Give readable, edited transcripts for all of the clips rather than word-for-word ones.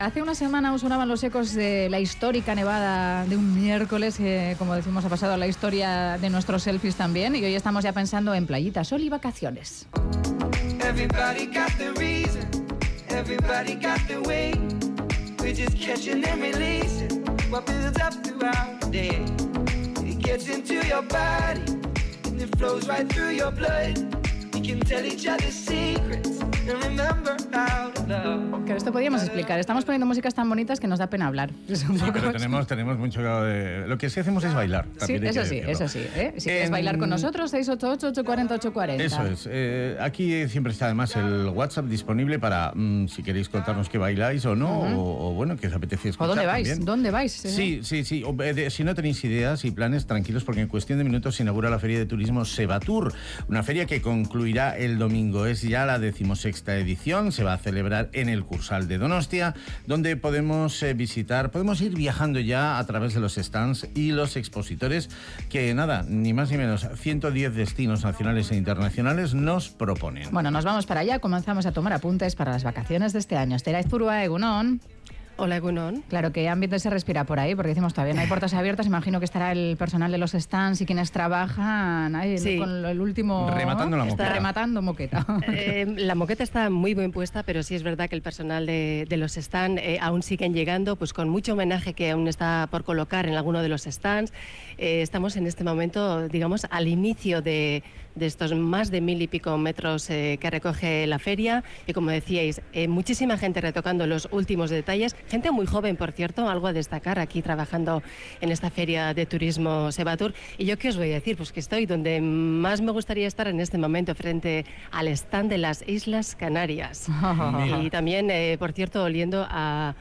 Hace una semana os sonaban los ecos de la histórica nevada de un miércoles, que, como decimos, ha pasado a la historia de nuestros selfies también, y hoy estamos ya pensando en playita, sol y vacaciones. Everybody got the reason, everybody got the way. We're just catching and releasing what builds up throughout the day. It gets into your body and it flows right through your blood. We can tell each other secrets and remember how to love. Que esto podíamos explicar. Estamos poniendo músicas tan bonitas que nos da pena hablar. Sí, pero tenemos mucho... Lo que sí hacemos es bailar. Sí, eso sí. Si quieres bailar con nosotros, 688-840-840. Eso es. Aquí siempre está además el WhatsApp disponible para, si queréis contarnos que bailáis o no, o bueno, que os apetece escuchar. ¿O dónde vais? También. ¿Dónde vais? Sí. Si no tenéis ideas y planes, tranquilos, porque en cuestión de minutos se inaugura la Feria de Turismo Sevatur, una feria que concluirá el domingo. Es ya la 16ª edición, se va a celebrar en el Cursal de Donostia, donde podemos podemos ir viajando ya a través de los stands y los expositores que nada, ni más ni menos, 110 destinos nacionales e internacionales nos proponen. Bueno, nos vamos para allá, comenzamos a tomar apuntes para las vacaciones de este año. Estera Izpurua, egunon. Hola, Egunon. Claro, ¿qué ambiente se respira por ahí? Porque decimos, todavía no hay puertas abiertas. Imagino que estará el personal de los stands y quienes trabajan ahí con el último... Rematando la moqueta. Rematando moqueta. La moqueta está muy bien puesta, pero sí es verdad que el personal de los stands aún siguen llegando, pues con mucho homenaje que aún está por colocar en alguno de los stands. Estamos en este momento, digamos, al inicio de estos más de 1000 y pico metros que recoge la feria, y como decíais, muchísima gente retocando los últimos detalles, gente muy joven, por cierto, algo a destacar aquí trabajando en esta feria de turismo Sevatur. Y yo qué os voy a decir, pues que estoy donde más me gustaría estar en este momento, frente al stand de las Islas Canarias. Y también, por cierto, oliendo a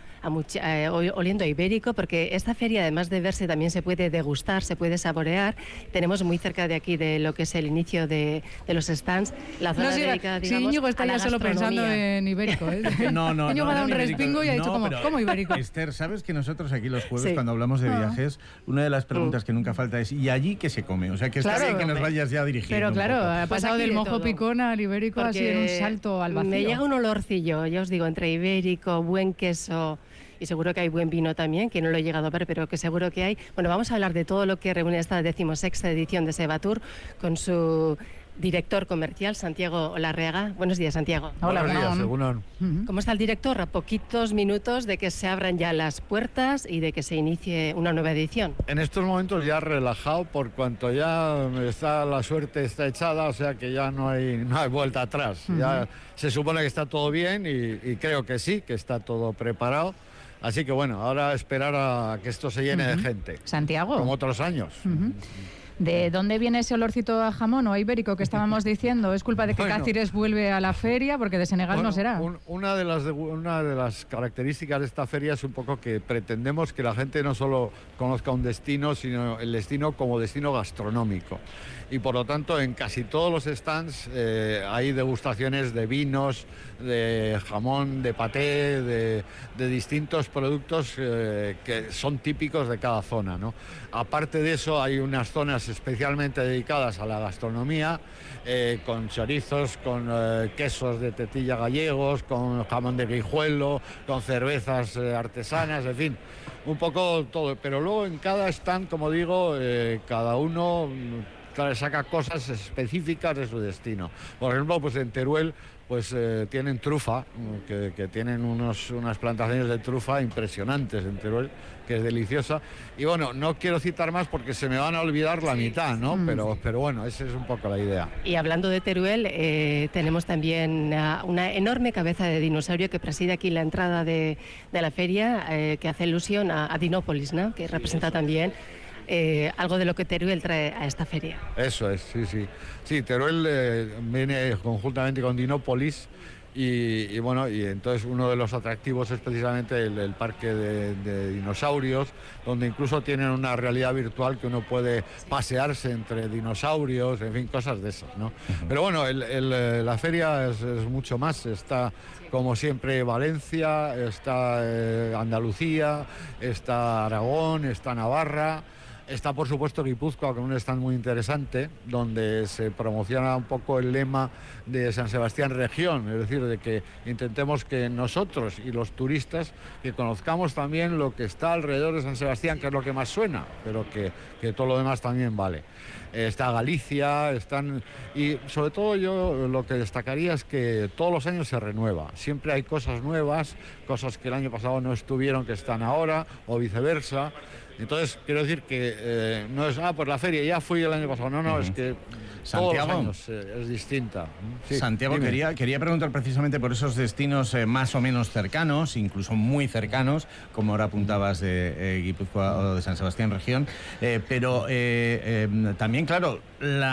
ibérico, porque esta feria, además de verse, también se puede degustar, se puede saborear. Tenemos muy cerca de aquí de lo que es el inicio de los stands, la zona dedicada, digamos, Íñigo está ya solo pensando en ibérico, ¿eh? Íñigo ha dado un respingo y ha dicho, ¿cómo ibérico? Esther, ¿sabes que nosotros aquí los jueves, cuando hablamos de viajes, una de las preguntas que nunca falta es ¿y allí qué se come? O sea, que está bien que nos vayas ya dirigiendo. Pero claro, ha pasado del mojo picón al ibérico, así en un salto al vacío. Me llega un olorcillo, ya os digo, entre ibérico, buen queso... Y seguro que hay buen vino también, que no lo he llegado a ver, pero que seguro que hay. Bueno, vamos a hablar de todo lo que reúne esta 16ª edición de Sevatur con su director comercial, Santiago Larreaga. Buenos días, Santiago. Hola, buenos días, Egunon. ¿Cómo está el director? A poquitos minutos de que se abran ya las puertas y de que se inicie una nueva edición. En estos momentos ya relajado, por cuanto ya la suerte está echada, o sea que ya no hay vuelta atrás. Ya se supone que está todo bien y creo que sí, que está todo preparado. Así que bueno, ahora esperar a que esto se llene de gente. Santiago. Como otros años. ¿De dónde viene ese olorcito a jamón o a ibérico que estábamos diciendo? ¿Es culpa de que Cáceres vuelve a la feria? Porque de Senegal no será. Una de las características de esta feria es un poco que pretendemos que la gente no solo conozca un destino, sino el destino como destino gastronómico. Y por lo tanto, en casi todos los stands hay degustaciones de vinos, de jamón, de paté, de distintos productos que son típicos de cada zona, ¿no? Aparte de eso, hay unas zonas especialmente dedicadas a la gastronomía, con chorizos, con quesos de tetilla gallegos, con jamón de guijuelo, con cervezas artesanas, en fin, un poco todo. Pero luego en cada stand, como digo, cada uno saca cosas específicas de su destino. Por ejemplo, pues en Teruel pues tienen trufa, que tienen unas plantaciones de trufa impresionantes en Teruel, que es deliciosa. Y bueno, no quiero citar más porque se me van a olvidar la mitad, ¿no? Pero bueno, esa es un poco la idea. Y hablando de Teruel, tenemos también una enorme cabeza de dinosaurio que preside aquí la entrada de la feria, que hace alusión a Dinópolis, ¿no? Que representa también algo de lo que Teruel trae a esta feria. Eso es, sí. Sí, Teruel viene conjuntamente con Dinópolis y bueno, y entonces uno de los atractivos es precisamente el parque de dinosaurios, donde incluso tienen una realidad virtual que uno puede pasearse entre dinosaurios, en fin, cosas de esas, ¿no? Pero bueno, la feria es mucho más. Está, como siempre, Valencia, está Andalucía, está Aragón, está Navarra. Está, por supuesto, Guipúzcoa, con un stand muy interesante, donde se promociona un poco el lema de San Sebastián Región, es decir, de que intentemos que nosotros y los turistas que conozcamos también lo que está alrededor de San Sebastián, que es lo que más suena, pero que todo lo demás también vale. Está Galicia, y sobre todo yo lo que destacaría es que todos los años se renueva. Siempre hay cosas nuevas, cosas que el año pasado no estuvieron, que están ahora, o viceversa. Entonces, quiero decir que no es, pues la feria ya fui el año pasado. No, es que todos los años es distinta. Sí, Santiago, quería preguntar precisamente por esos destinos más o menos cercanos, incluso muy cercanos, como ahora apuntabas de Guipúzcoa o de San Sebastián Región, pero también, claro,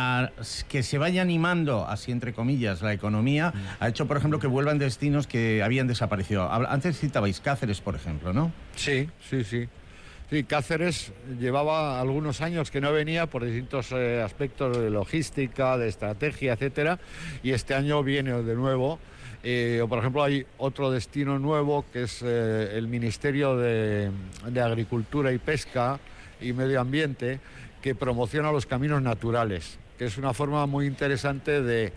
que se vaya animando, así entre comillas, la economía, ha hecho, por ejemplo, que vuelvan destinos que habían desaparecido. Antes citabais Cáceres, por ejemplo, ¿no? Sí. Sí, Cáceres llevaba algunos años que no venía por distintos aspectos de logística, de estrategia, etcétera, y este año viene de nuevo. Por ejemplo, hay otro destino nuevo que es el Ministerio de Agricultura y Pesca y Medio Ambiente, que promociona los caminos naturales, que es una forma muy interesante de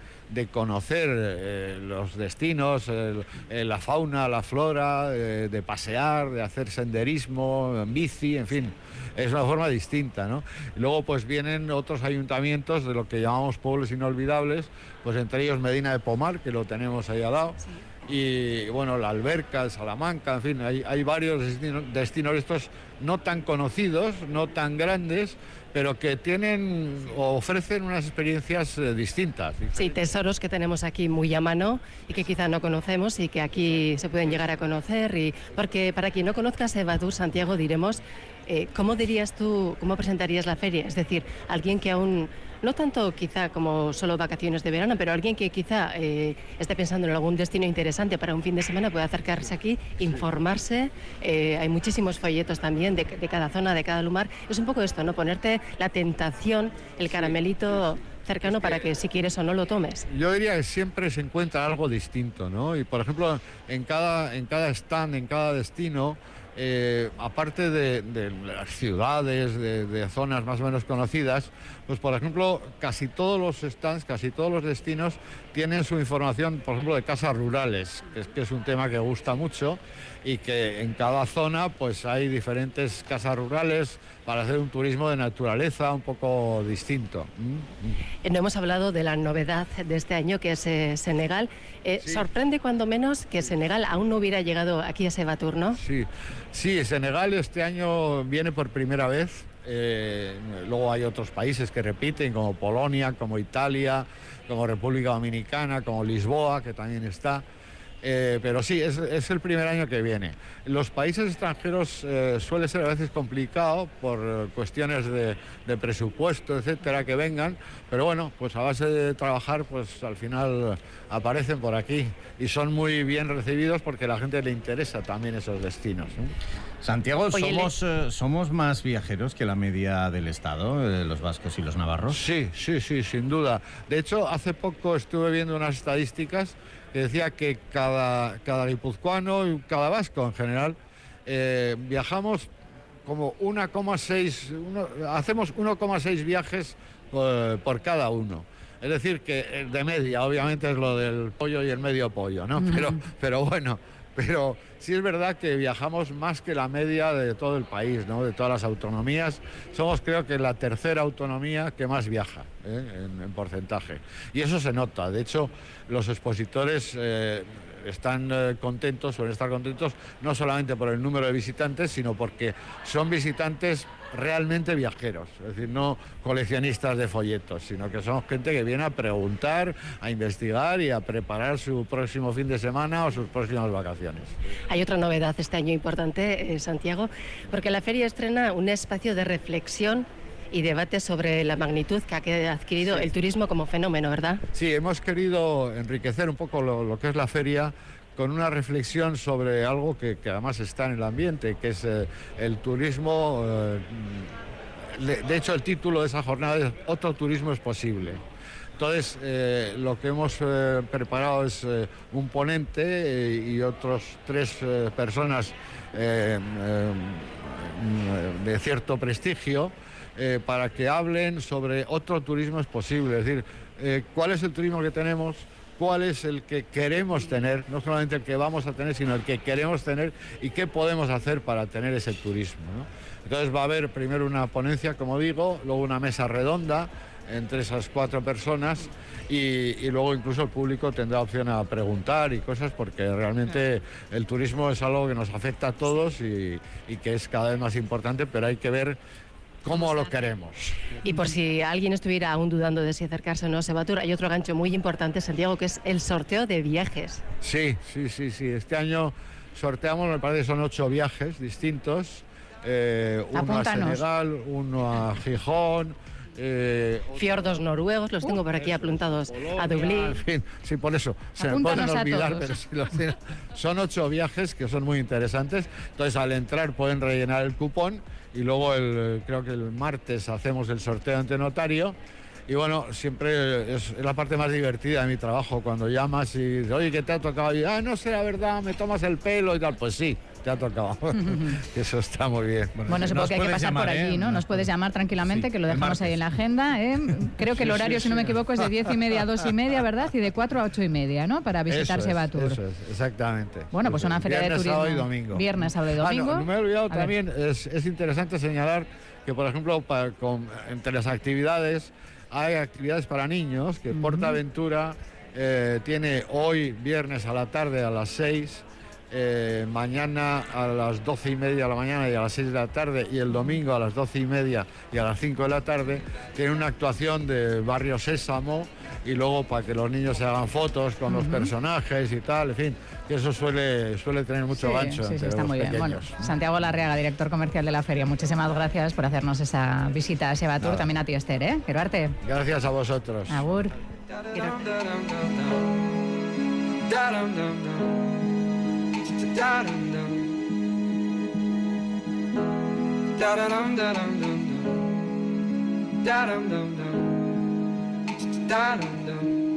conocer los destinos, la fauna, la flora, de pasear, de hacer senderismo, en bici, en fin, es una forma distinta, ¿no? Y luego pues vienen otros ayuntamientos de lo que llamamos pueblos inolvidables, pues entre ellos Medina de Pomar, que lo tenemos ahí al lado, sí. Y bueno, la Alberca, el Salamanca, en fin, hay varios destinos estos no tan conocidos, no tan grandes, pero que tienen o ofrecen unas experiencias distintas. Sí, tesoros que tenemos aquí muy a mano y que quizá no conocemos y que aquí se pueden llegar a conocer. Porque para quien no conozca Sevatur, Santiago, diremos, ¿cómo dirías tú, cómo presentarías la feria? Es decir, alguien que aún, no tanto quizá como solo vacaciones de verano, pero alguien que quizá esté pensando en algún destino interesante para un fin de semana puede acercarse aquí, informarse. Hay muchísimos folletos también de cada zona, de cada lugar. Es un poco esto, ¿no? Ponerte la tentación, el caramelito cercano para que si quieres o no lo tomes. Yo diría que siempre se encuentra algo distinto, ¿no? Y por ejemplo, en cada stand, en cada destino, aparte de las ciudades, de zonas más o menos conocidas, pues por ejemplo, casi todos los stands, casi todos los destinos tienen su información, por ejemplo, de casas rurales, que es un tema que gusta mucho, y que en cada zona pues hay diferentes casas rurales para hacer un turismo de naturaleza un poco distinto. No hemos hablado de la novedad de este año, que es Senegal. Sí. Sorprende cuando menos que Senegal aún no hubiera llegado aquí a Sevatur, ¿no? Sí, Senegal este año viene por primera vez. Luego hay otros países que repiten, como Polonia, como Italia, como República Dominicana, como Lisboa, que también está. Pero sí, es el primer año que viene. Los países extranjeros suele ser a veces complicado por cuestiones de presupuesto, etcétera, que vengan, pero bueno, pues a base de trabajar, pues al final aparecen por aquí y son muy bien recibidos porque a la gente le interesa también esos destinos, ¿eh? Santiago, ¿somos más viajeros que la media del Estado, los vascos y los navarros? Sí, sin duda. De hecho, hace poco estuve viendo unas estadísticas que decía que cada guipuzcoano y cada vasco en general viajamos como 1,6 viajes por cada uno. Es decir, que de media, obviamente es lo del pollo y el medio pollo, ¿no? Pero bueno, pero sí es verdad que viajamos más que la media de todo el país, ¿no? De todas las autonomías. Somos, creo que, la tercera autonomía que más viaja, en porcentaje. Y eso se nota. De hecho, los expositores están contentos, suelen estar contentos, no solamente por el número de visitantes, sino porque son visitantes realmente viajeros, es decir, no coleccionistas de folletos, sino que son gente que viene a preguntar, a investigar y a preparar su próximo fin de semana o sus próximas vacaciones. Hay otra novedad este año importante, Santiago, porque la feria estrena un espacio de reflexión y debate sobre la magnitud que ha adquirido el turismo como fenómeno, ¿verdad? Sí, hemos querido enriquecer un poco lo que es la feria con una reflexión sobre algo que además está en el ambiente, que es el turismo. De hecho, el título de esa jornada es Otro turismo es posible. Entonces, lo que hemos preparado es un ponente y otros 3 personas de cierto prestigio, para que hablen sobre otro turismo es posible. Es decir, cuál es el turismo que tenemos, cuál es el que queremos tener, no solamente el que vamos a tener, sino el que queremos tener y qué podemos hacer para tener ese turismo, ¿no? Entonces va a haber primero una ponencia, como digo, luego una mesa redonda entre esas 4 personas y luego incluso el público tendrá opción a preguntar y cosas, porque realmente el turismo es algo que nos afecta a todos y que es cada vez más importante, pero hay que ver cómo lo queremos. Y por si alguien estuviera aún dudando de si acercarse o no a Sevatur, hay otro gancho muy importante, Santiago, que es el sorteo de viajes. Sí. Este año sorteamos, me parece que son 8 viajes distintos. Uno a Senegal, uno a Gijón. Fiordos noruegos, los tengo por aquí apuntados, Polonia, a Dublín. En fin, sí, por eso se me pueden olvidar, pero sí son 8 viajes que son muy interesantes. Entonces, al entrar pueden rellenar el cupón y luego creo que el martes hacemos el sorteo ante notario. Y bueno, siempre es la parte más divertida de mi trabajo, cuando llamas y dices, oye, ¿qué te ha tocado? Y, no sé, la verdad, me tomas el pelo y tal. Pues sí, te ha tocado. Eso está muy bien. Bueno, supongo que hay que pasar por allí, ¿no? Nos puedes llamar tranquilamente, sí, que lo dejamos ahí en la agenda. Creo que el horario, si no me equivoco, es de 10:30 a 2:30, ¿verdad? Y de 4 a 8:30, ¿no? Para visitar Sevatur. Eso es, exactamente. Bueno, pues una feria de turismo. Viernes, sábado y domingo. Viernes, sábado y domingo. No me he olvidado también, es interesante señalar que, por ejemplo, entre las actividades, hay actividades para niños, que PortAventura tiene hoy, viernes a la tarde a las 6, mañana a las 12:30 de la mañana y a las 6 de la tarde, y el domingo a las 12:30 y a las 5 de la tarde, tiene una actuación de Barrio Sésamo, y luego para que los niños se hagan fotos con los personajes y tal, en fin, que eso suele tener mucho gancho. Sí, está muy bien. Bueno, Santiago Larreaga, director comercial de la feria, muchísimas gracias por hacernos esa visita a Sevatur. También a ti, Esther, Quiero arte. Gracias a vosotros. Agur. Da-dum-dum.